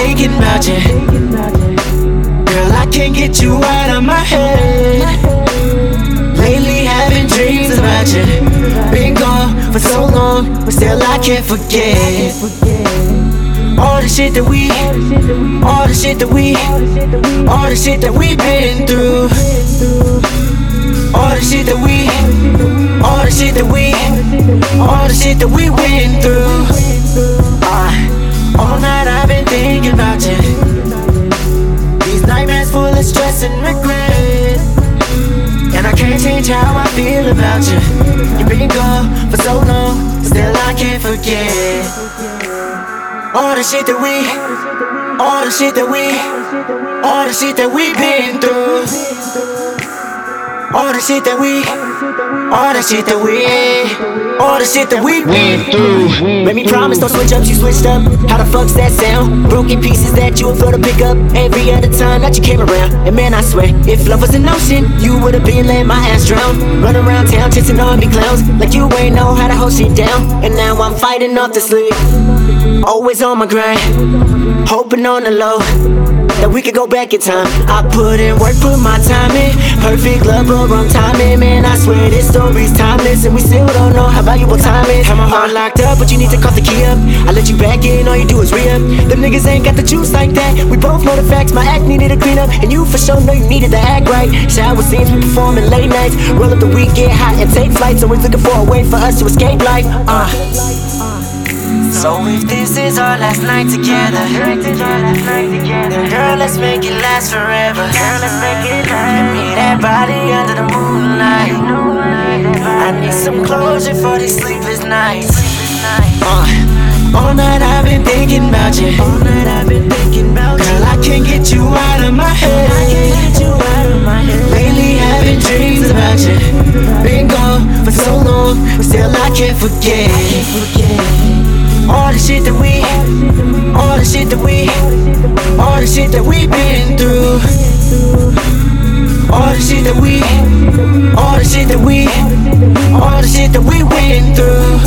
thinking about you. Girl, I can't get you out of my head. Lately having dreams about you. Been gone for so long, but still I can't forget all the shit that we been through. All the shit that we went through. All night I've been thinking about you. These nightmares full of stress and regret, and I can't change how I feel about you. You've been gone for so long, still I can't forget all the shit that we been through. All the shit that we went through. Made me promise don't switch up, you switched up. How the fuck's that sound? Broken pieces that you would throw to pick up every other time that you came around. And man, I swear, if love was an ocean, you would've been letting my ass drown. Run around town chasing R&B clowns like you ain't know how to hold shit down. And now I'm fighting off the sleep, always on my grind, hoping on the low that we could go back in time. I put in work, put my time in. Perfect love, but wrong timing. Man, I swear this story's timeless, and we still don't know how valuable time is. Have my heart locked up, but you need to call the key up. I let you back in, all you do is re-up. Them niggas ain't got the juice like that. We both know the facts, my act needed a clean up, and you for sure know you needed to act right. Shower scenes, we performing late nights. Roll up the week, get hot, and take flights. Always looking for a way for us to escape life. So if this is our last night together, then girl, let's make it last forever. Give me that body under the moonlight. I need some closure for these sleepless nights. All night I've been thinking about you. Girl, I can't get you out of my head. Lately having dreams about you. Been gone for so long, but still I can't forget all the shit that we been through. All the shit that we went through.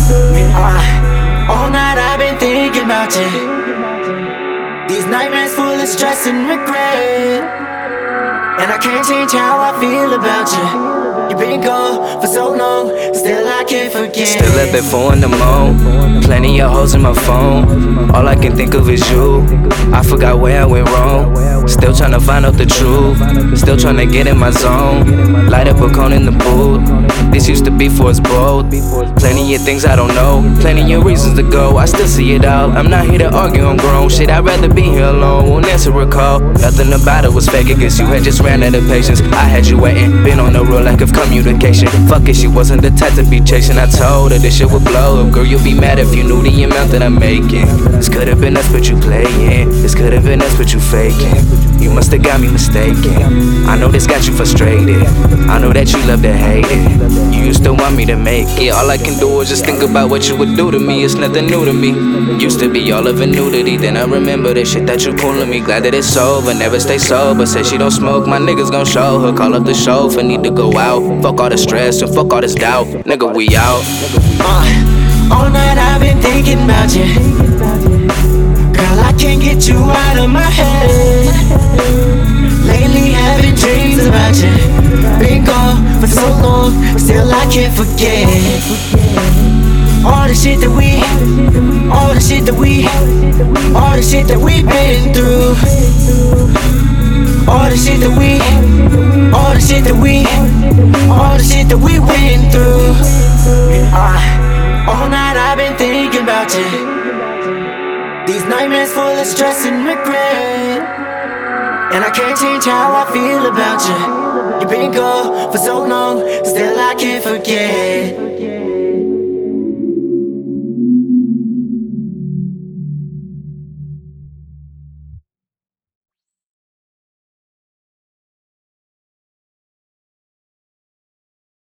All night I've been thinking about you. These nightmares full of stress and regret, and I can't change how I feel about you. You've been gone for so long, still I can't forget. Still up at 4 in the morning, plenty of hoes in my phone. All I can think of is you. I forgot where I went wrong. Still tryna find out the truth, still tryna get in my zone. Light up a cone in the booth. This used to be for us both. Plenty of things I don't know, plenty of reasons to go. I still see it all. I'm not here to argue, I'm grown. Shit, I'd rather be here alone. Won't answer a call. Nothing about it was fake. I guess you had just ran out of patience. I had you waiting, been on the road lack of communication. Fuck it, she wasn't the type to be chasing. I told her this shit would blow up. Girl, you'd be mad if you knew the amount that I'm making. This could've been us, but you playing. This could've been us, but you faking. You must've got me mistaken. I know this got you frustrated. I know that you love to hate it. You used to want me to make it. All I can do is just think about what you would do to me. It's nothing new to me. Used to be all of a nudity. Then I remember the shit that you pulling me. Glad that it's over, never stay sober. Say she don't smoke, my niggas gon' show her. Call up the chauffeur, need to go out. Fuck all the stress and fuck all this doubt. Nigga, we out. All night I've been thinking about you. Girl, I can't get you out of my head. Lately having dreams about you. Been gone for so long, but still I can't forget all the shit that we been through. All the shit that we went through. All night I've been thinking about you. These nightmares full of stress and regret, and I can't change how I feel about you. You've been gone for so long, still I can't forget